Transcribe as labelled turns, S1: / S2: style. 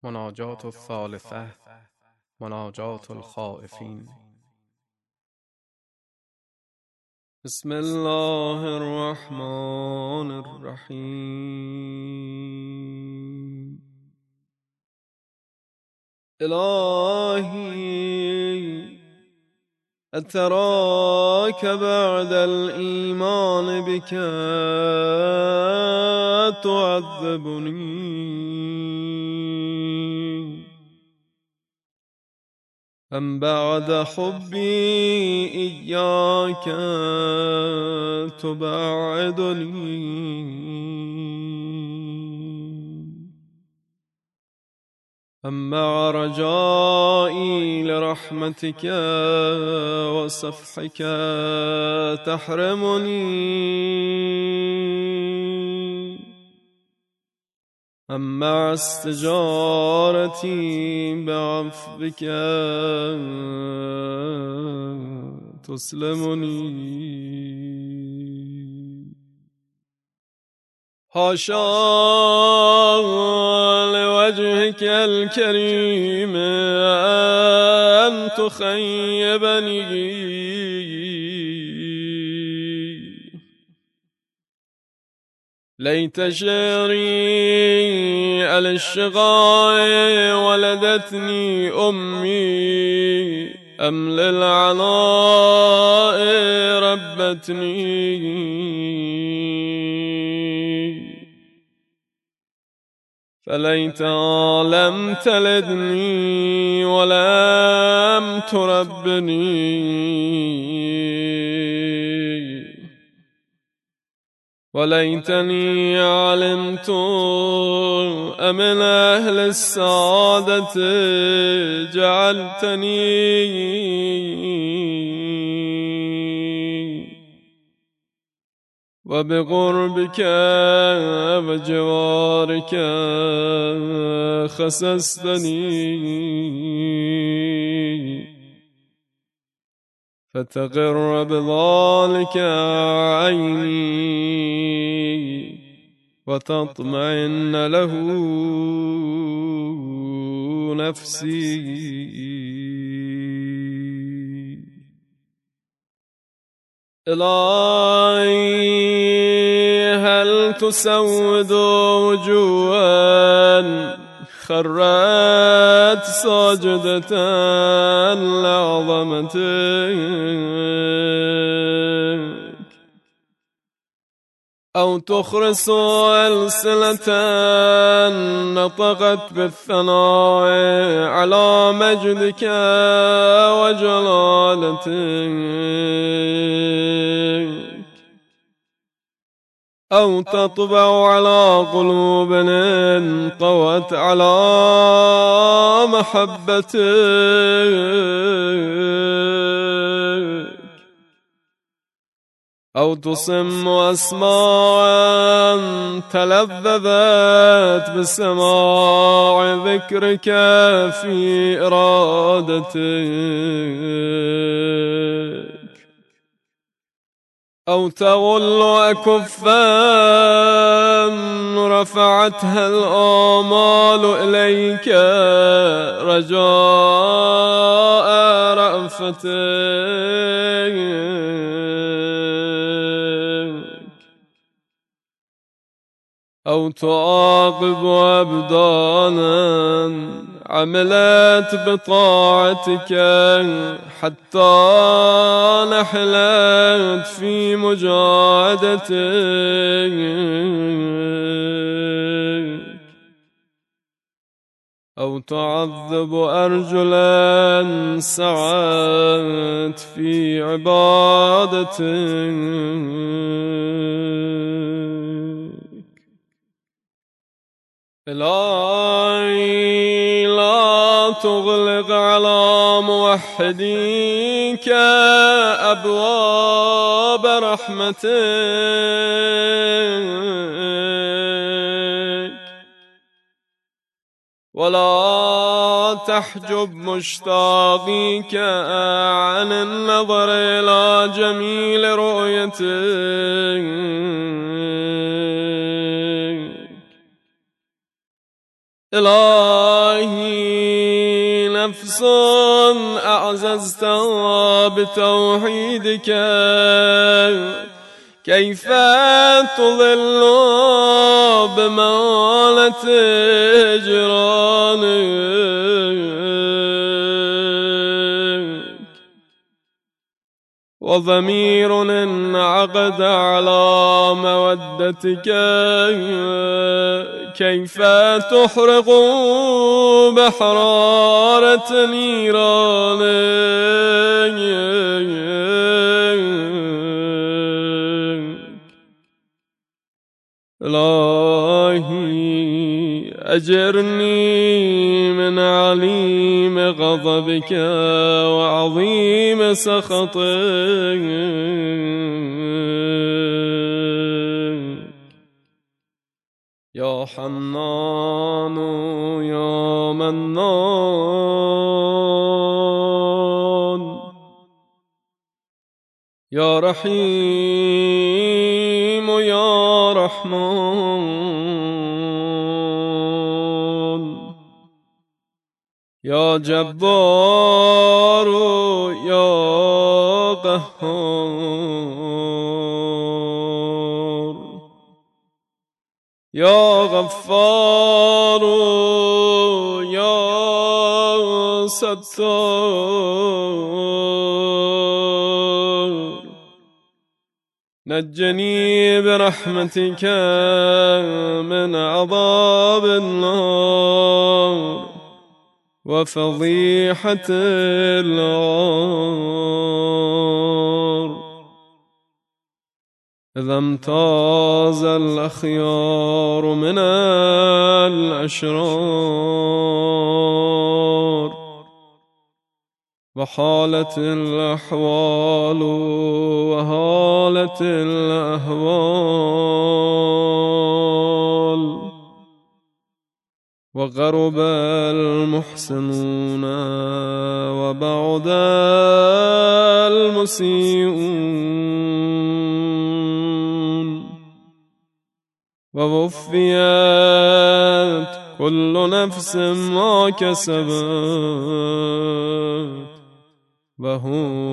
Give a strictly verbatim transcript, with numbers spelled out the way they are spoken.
S1: مناجات الثالثة مناجات الخائفين. بسم الله الرحمن الرحيم. إلهي أتراك بعد الإيمان بك تعذبني، أم بعد حبي إياك تبعدني؟ أم مع رجائي لرحمتك وصفحك تحرمني؟ أم مع استجارتي بعفوك تسلمني؟ حاشا لوجهك الكريم أن تخيبني، ليت شعري على الشقاء ولدتني أمي، أم للعناء ربتني، فليتها لم تلدني ولم تربني، وليتني علمت أمن أهل السعادة جعلتني، وبقربك وجوارك خسستني، فتقر بذلك عيني وتطمئن له نفسي. إلهي هل تسود وجوها خرت ساجدة لعظمتك، أو تخرس ألسنة نطقت بالثناء على مجدك وجلالتك، أو تطبع على قلوب انطوت على محبتك، أو تصم أسماعا تلذذت بسماع ذكرك في إرادتك، أو تغل أكفا رفعتها الآمال إليك رجاء رأفتك، أو تعاقب أبدانا عملت بطاعتك حتى نحلت في مجاهدتك، أو تعذب أرجلا سعت في عبادتك. إلهي لا تغلق على موحديك أبواب رحمتك، ولا تحجب مشتاقيك عن النظر إلى جميل رؤيتك، إلهي نفس أعززتها بتوحيدك كيف تضل بمالة جيرانك وضمير انعقد على مودتك كيف تحرق بحرارة نيرانك إلهي أجرني من عليم غضبك وعظيم سخطك يا حنان يا منان يا رحيم يا رحمن يا جبار يا قهار يا غفار يا ستار نجني برحمتك من عذاب النار وفضيحة العار إذا امتاز الأخيار من الأشرار وحالت الأحوال وهالت الأهوال وغرب المحسنون وبعد المسيئون ووفيت كل نفس ما كسبت وهم